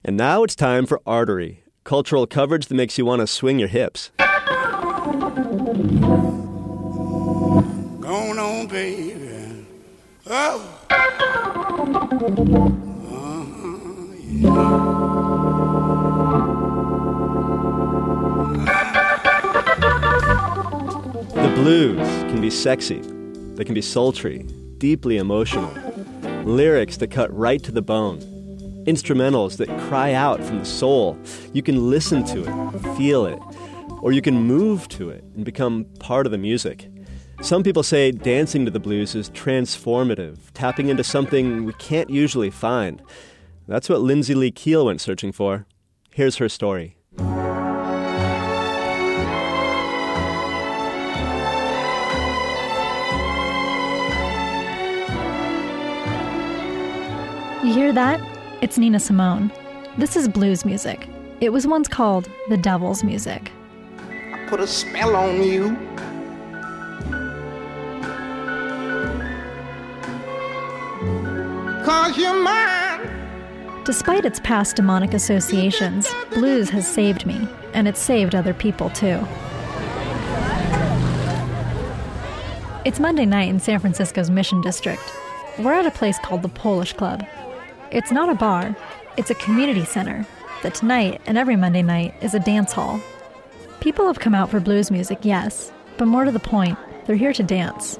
And now it's time for Artery, cultural coverage that makes you want to swing your hips. Going on, baby. Oh. Yeah. The blues can be sexy. They can be sultry, deeply emotional. Lyrics that cut right to the bone. Instrumentals that cry out from the soul. You can listen to it, feel it, or you can move to it and become part of the music. Some people say dancing to the blues is transformative, tapping into something we can't usually find. That's what Lindsay Lee Keel went searching for. Here's her story. You hear that? It's Nina Simone. This is blues music. It was once called the devil's music. I put a spell on you. Cause you're mine. Despite its past demonic associations, blues has saved me, and it's saved other people too. It's Monday night in San Francisco's Mission District. We're at a place called the Polish Club. It's not a bar, it's a community center that tonight and every Monday night is a dance hall. People have come out for blues music, yes, but more to the point, they're here to dance.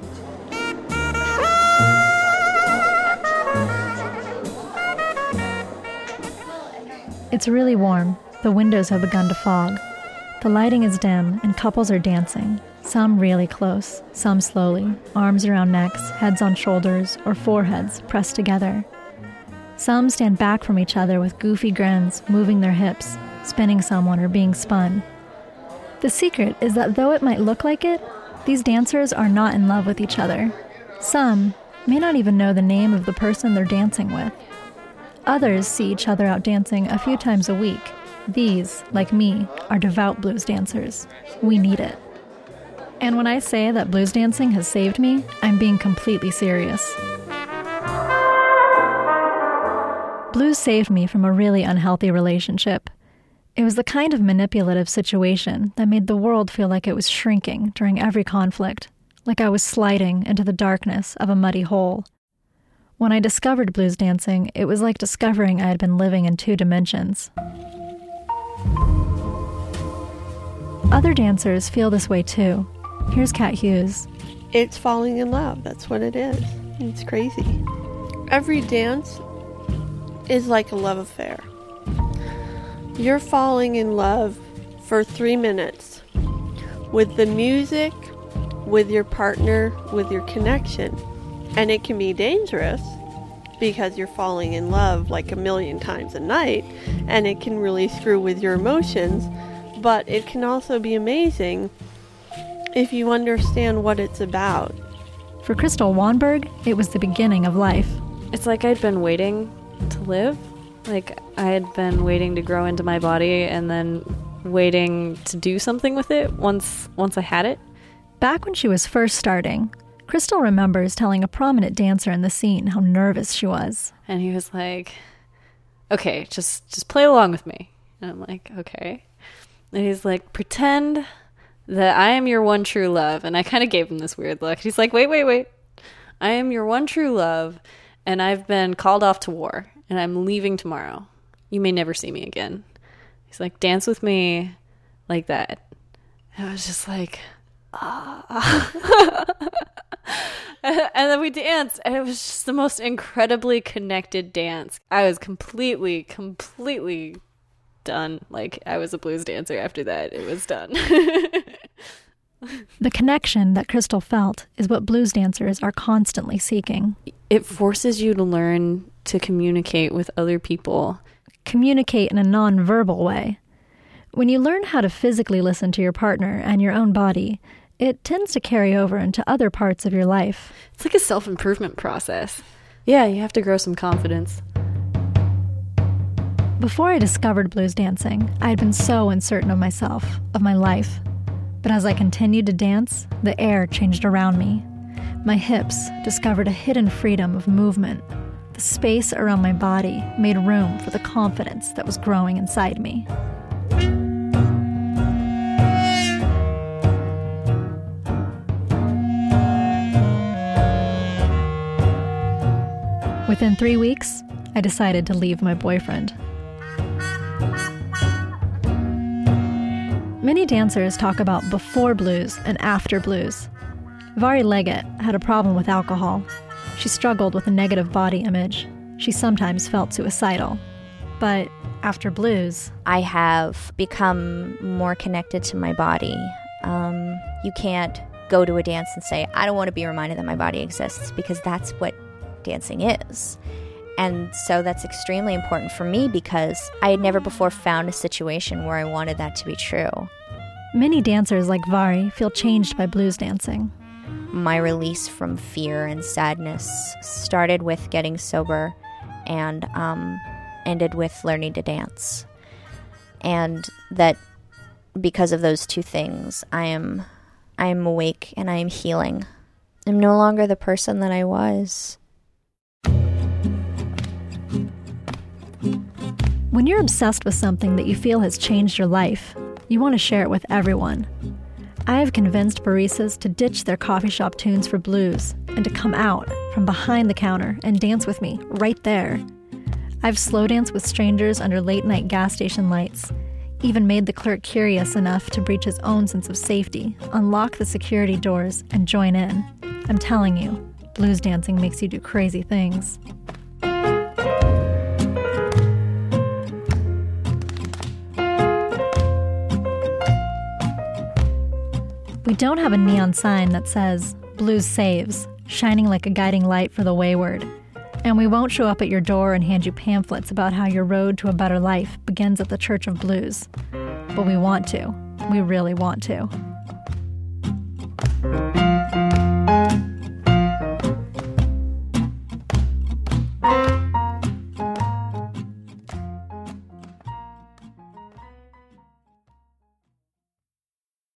It's really warm. The windows have begun to fog. The lighting is dim and couples are dancing. Some really close, some slowly, arms around necks, heads on shoulders, or foreheads pressed together. Some stand back from each other with goofy grins, moving their hips, spinning someone or being spun. The secret is that though it might look like it, these dancers are not in love with each other. Some may not even know the name of the person they're dancing with. Others see each other out dancing a few times a week. These, like me, are devout blues dancers. We need it. And when I say that blues dancing has saved me, I'm being completely serious. Blues saved me from a really unhealthy relationship. It was the kind of manipulative situation that made the world feel like it was shrinking during every conflict, like I was sliding into the darkness of a muddy hole. When I discovered blues dancing, it was like discovering I had been living in 2 dimensions. Other dancers feel this way too. Here's Kat Hughes. It's falling in love. That's what it is. It's crazy. Every dance is like a love affair. You're falling in love for 3 minutes with the music, with your partner, with your connection. And it can be dangerous because you're falling in love like a million times a night, and it can really screw with your emotions. But it can also be amazing if you understand what it's about. For Crystal Wanberg, it was the beginning of life. It's like I'd been waiting to live. Like I had been waiting to grow into my body and then waiting to do something with it once I had it. Back when she was first starting, Crystal remembers telling a prominent dancer in the scene how nervous she was. And he was like, okay, just play along with me. And I'm like, okay. And he's like, pretend that I am your one true love. And I kind of gave him this weird look. He's like, wait. I am your one true love, and I've been called off to war, and I'm leaving tomorrow. You may never see me again. He's like, dance with me like that. And I was just like, ah. And then we danced, and it was just the most incredibly connected dance. I was completely done. Like, I was a blues dancer after that. It was done. The connection that Crystal felt is what blues dancers are constantly seeking. It forces you to learn to communicate with other people. Communicate in a non-verbal way. When you learn how to physically listen to your partner and your own body, it tends to carry over into other parts of your life. It's like a self-improvement process. Yeah, you have to grow some confidence. Before I discovered blues dancing, I had been so uncertain of myself, of my life. But as I continued to dance, the air changed around me. My hips discovered a hidden freedom of movement. The space around my body made room for the confidence that was growing inside me. Within 3 weeks, I decided to leave my boyfriend. Many dancers talk about before blues and after blues. Vari Leggett had a problem with alcohol. She struggled with a negative body image. She sometimes felt suicidal. But after blues, I have become more connected to my body. You can't go to a dance and say, I don't want to be reminded that my body exists, because that's what dancing is. And so that's extremely important for me, because I had never before found a situation where I wanted that to be true. many dancers like Vari feel changed by blues dancing. My release from fear and sadness started with getting sober and ended with learning to dance. And that because of those two things, I am awake and I am healing. I'm no longer the person that I was. When you're obsessed with something that you feel has changed your life, you want to share it with everyone. I have convinced baristas to ditch their coffee shop tunes for blues and to come out from behind the counter and dance with me right there. I've slow danced with strangers under late-night gas station lights, even made the clerk curious enough to breach his own sense of safety, unlock the security doors, and join in. I'm telling you, blues dancing makes you do crazy things. We don't have a neon sign that says, Blues Saves, shining like a guiding light for the wayward. And we won't show up at your door and hand you pamphlets about how your road to a better life begins at the Church of Blues. But we want to. We really want to.